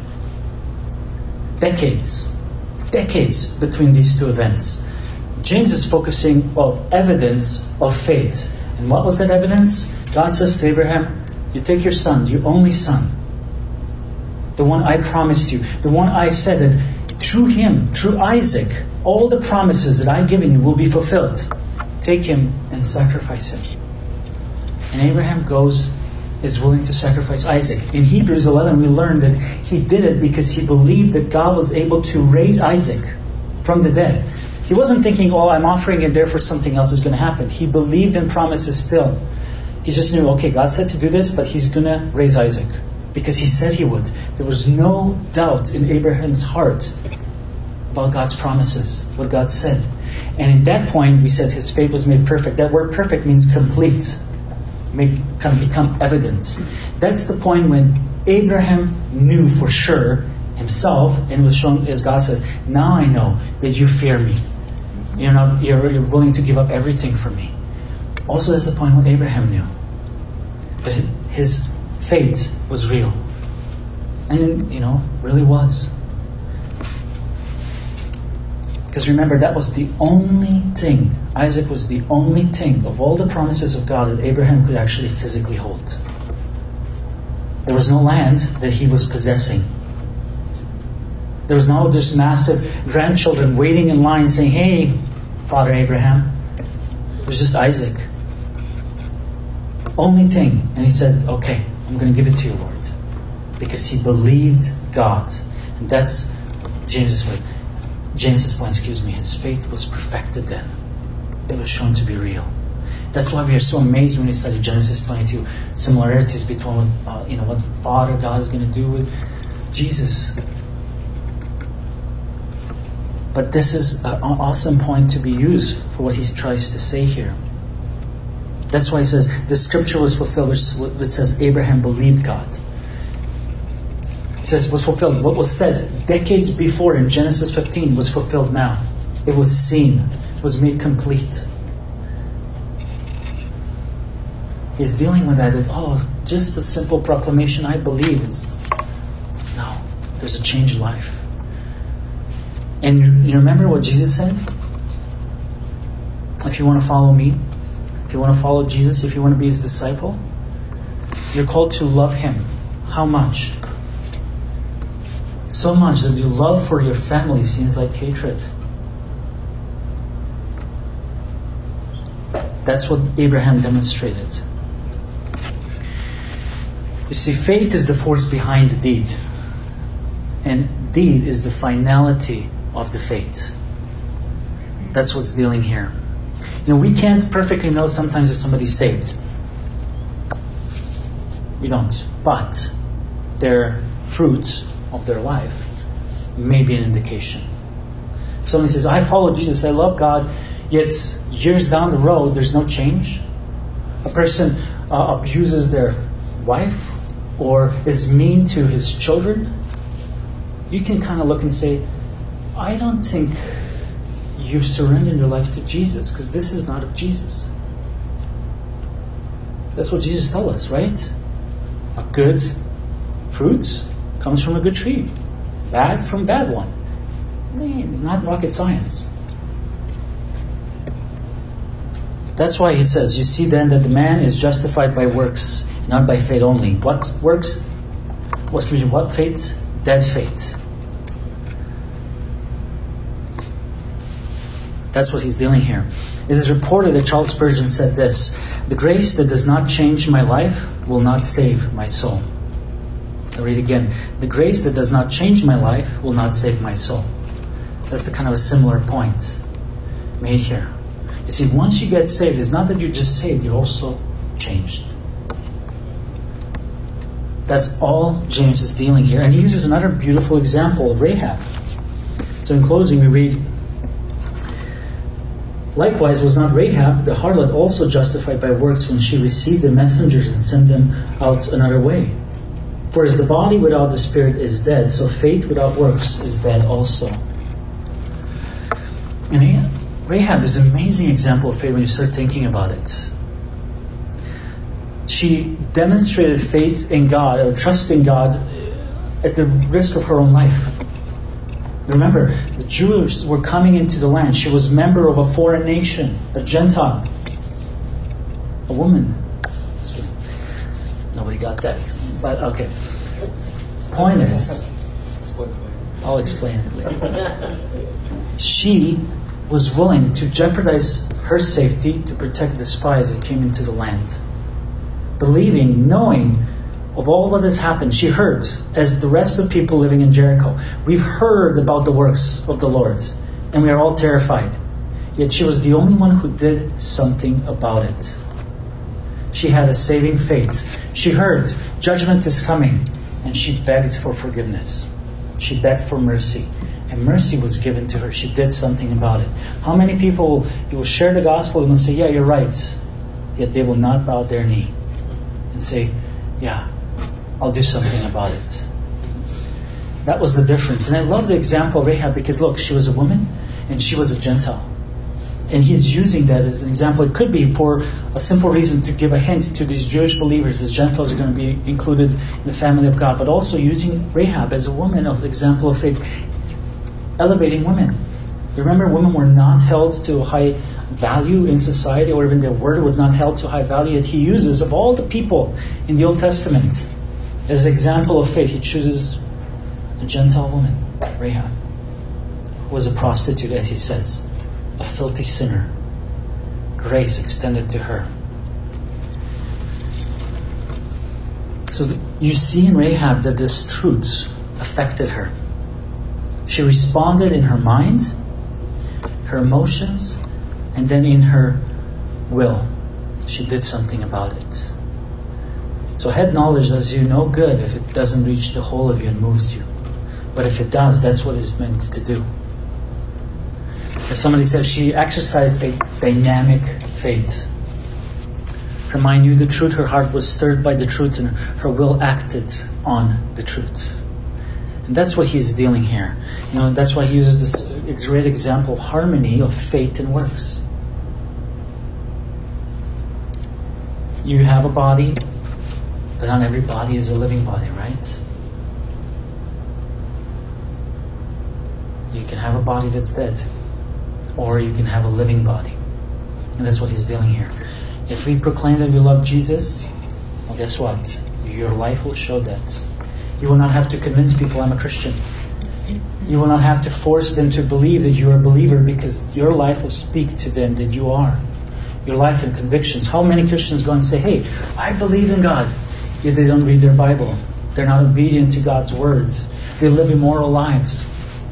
Decades between these two events. James is focusing on evidence of faith. And what was that evidence? God says to Abraham, you take your son, your only son, the one I promised you, the one I said that through him, through Isaac, all the promises that I've given you will be fulfilled. Take him and sacrifice him. And Abraham is willing to sacrifice Isaac. In Hebrews 11, we learned that he did it because he believed that God was able to raise Isaac from the dead. He wasn't thinking, I'm offering it, therefore something else is going to happen. He believed in promises still. He just knew, God said to do this, but he's going to raise Isaac because he said he would. There was no doubt in Abraham's heart about God's promises, what God said. And at that point, we said his faith was made perfect. That word perfect means complete. Become evident. That's the point when Abraham knew for sure himself, and was shown, as God says, now I know that you fear me. You're willing to give up everything for me. Also, that's the point when Abraham knew that his faith was real. And really was. Because remember, that was the only thing, Isaac was the only thing of all the promises of God that Abraham could actually physically hold. There was no land that he was possessing. There was no just massive grandchildren waiting in line saying, "Hey, Father Abraham." It was just Isaac. Only thing. And he said, "Okay, I'm going to give it to you, Lord." Because he believed God. And that's James's point. His faith was perfected then. It was shown to be real. That's why we are so amazed when we study Genesis 22. Similarities between what Father God is going to do with Jesus. But this is an awesome point to be used for what he tries to say here. That's why he says the scripture was fulfilled, which says Abraham believed God. It says it was fulfilled. What was said decades before in Genesis 15 was fulfilled now. It was seen. It was made complete. He's dealing with that. Just a simple proclamation, I believe, no. There's a changed life. And you remember what Jesus said? If you want to follow me, if you want to follow Jesus, if you want to be his disciple, you're called to love him. How much? So much that your love for your family seems like hatred. That's what Abraham demonstrated. You see, faith is the force behind the deed. And deed is the finality of the faith. That's what's dealing here. We can't perfectly know sometimes if somebody's saved. We don't. But their fruits of their life may be an indication. If somebody says, "I follow Jesus, I love God," yet years down the road there's no change. A person abuses their wife or is mean to his children. You can kind of look and say, "I don't think you've surrendered your life to Jesus, because this is not of Jesus." That's what Jesus told us, right? A good fruit comes from a good tree. Bad from bad one. Not rocket science. That's why he says, you see then that the man is justified by works, not by faith only. What works? What faith? Dead faith. That's what he's dealing here. It is reported that Charles Spurgeon said this: "The grace that does not change my life will not save my soul." I'll read again. "The grace that does not change my life will not save my soul." That's the kind of a similar point made here. You see, once you get saved, it's not that you're just saved, you're also changed. That's all James is dealing here. And he uses another beautiful example of Rahab. So in closing, we read, "Likewise was not Rahab the harlot also justified by works when she received the messengers and sent them out another way? For as the body without the spirit is dead, so faith without works is dead also." And Rahab is an amazing example of faith when you start thinking about it. She demonstrated faith in God, or trust in God, at the risk of her own life. Remember, the Jews were coming into the land. She was a member of a foreign nation, a Gentile, a woman. Nobody got that, but okay. Point is, I'll explain it later. She was willing to jeopardize her safety to protect the spies that came into the land. Believing, knowing of all what has happened, she heard, as the rest of people living in Jericho, we've heard about the works of the Lord, and we are all terrified. Yet she was the only one who did something about it. She had a saving faith. She heard, judgment is coming, and she begged for forgiveness. She begged for mercy, and mercy was given to her. She did something about it. How many people, you will share the gospel and will say, "Yeah, you're right," yet they will not bow their knee and say, "Yeah, I'll do something about it." That was the difference. And I love the example of Rahab because look, she was a woman and she was a Gentile. And he's using that as an example. It could be for a simple reason to give a hint to these Jewish believers. These Gentiles are going to be included in the family of God. But also using Rahab as a woman of example of faith. Elevating women. Remember, women were not held to a high value in society, or even their word was not held to high value. Yet he uses, of all the people in the Old Testament, As an example of faith, he chooses a Gentile woman, Rahab, who was a prostitute, as he says, a filthy sinner. Grace extended to her. So you see in Rahab that this truth affected her. She responded in her mind, her emotions, and then in her will. She did something about it. So head knowledge does you no good if it doesn't reach the whole of you and moves you. But if it does, that's what it's meant to do. As somebody said, she exercised a dynamic faith. Her mind knew the truth, her heart was stirred by the truth, and her will acted on the truth. And that's what he's dealing here. That's why he uses this great example of harmony of faith and works. You have a body, but not every body is a living body, right? You can have a body that's dead, or you can have a living body. And that's what he's dealing here. If we proclaim that we love Jesus, well, guess what? Your life will show that. You will not have to convince people I'm a Christian. You will not have to force them to believe that you are a believer, because your life will speak to them that you are. Your life and convictions. How many Christians go and say, hey, I believe in God, yet they don't read their Bible. They're not obedient to God's words. They live immoral lives.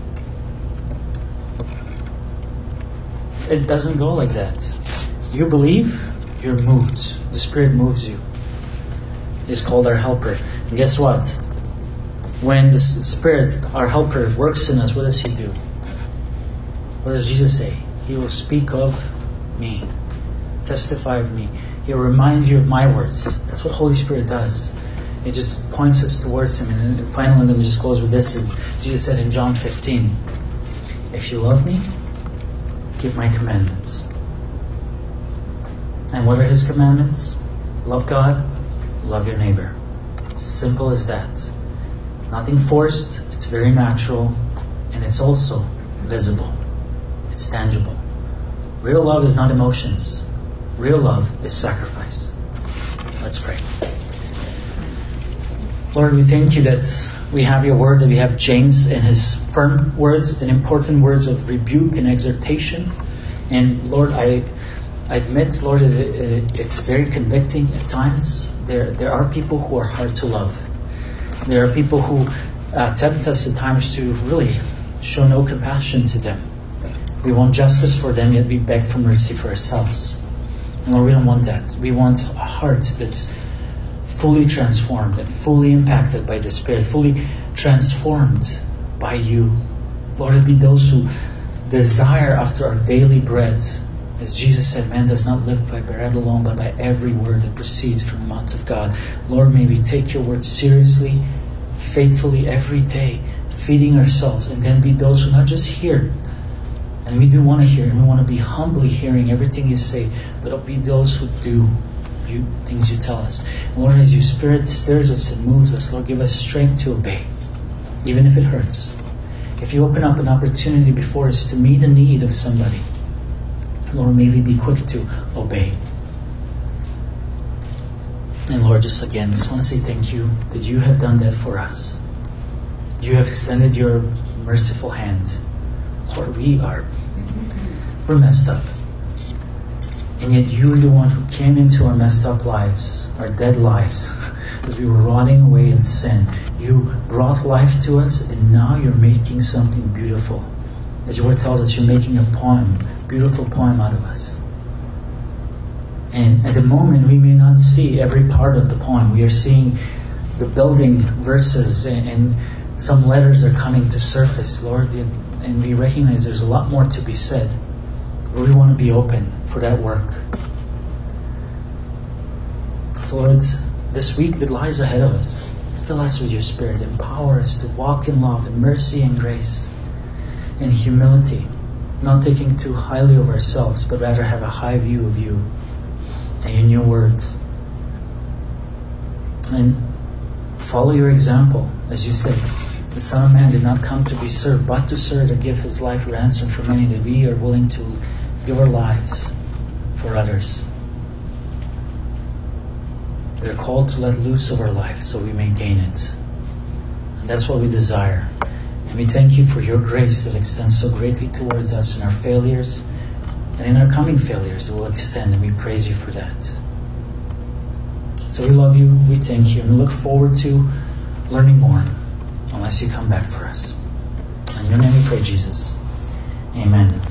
It doesn't go like that. You believe, you're moved. The Spirit moves you. He's called our helper. And guess what? When the Spirit, our helper, works in us, what does He do? What does Jesus say? He will speak of me, testify of me. He'll remind you of my words. That's what Holy Spirit does. It just points us towards Him. And finally, I'm going to just close with this. Is Jesus said in John 15, if you love me, keep my commandments. And what are His commandments? Love God, love your neighbor. Simple as that. Nothing forced. It's very natural. And it's also visible. It's tangible. Real love is not emotions. Real love is sacrifice. Let's pray. Lord, we thank you that we have your word, that we have James and his firm words and important words of rebuke and exhortation. And Lord, I admit, Lord, it's very convicting at times. There are people who are hard to love. There are people who tempt us at times to really show no compassion to them. We want justice for them, yet we beg for mercy for ourselves. And Lord, we don't want that. We want a heart that's fully transformed and fully impacted by the Spirit, fully transformed by you. Lord, it be those who desire after our daily bread. As Jesus said, man does not live by bread alone, but by every word that proceeds from the mouth of God. Lord, may we take your word seriously, faithfully every day, feeding ourselves, and then be those who not just hear, and we do want to hear, and we want to be humbly hearing everything you say, but be those who do things you tell us. And Lord, as your Spirit stirs us and moves us, Lord, give us strength to obey, even if it hurts. If you open up an opportunity before us to meet a need of somebody, Lord, may we be quick to obey. And Lord, just want to say thank you that you have done that for us. You have extended your merciful hand. Lord, we're messed up. And yet you are the one who came into our messed up lives, our dead lives, as we were rotting away in sin. You brought life to us, and now you're making something beautiful. As your word tells us, you're making a poem, beautiful poem out of us. And at the moment, we may not see every part of the poem. We are seeing the building verses, and some letters are coming to surface, Lord, and we recognize there's a lot more to be said. But we want to be open for that work. Lord, this week that lies ahead of us, fill us with your Spirit. Empower us to walk in love and mercy and grace and humility, not taking too highly of ourselves, but rather have a high view of you and in your word. And follow your example, as you said. The Son of Man did not come to be served, but to serve and give his life ransom for many, that we are willing to give our lives for others. We are called to let loose of our life so we may gain it. And that's what we desire. And we thank you for your grace that extends so greatly towards us in our failures and in our coming failures it will extend, and we praise you for that. So we love you, we thank you, and we look forward to learning more unless you come back for us. In your name we pray, Jesus. Amen.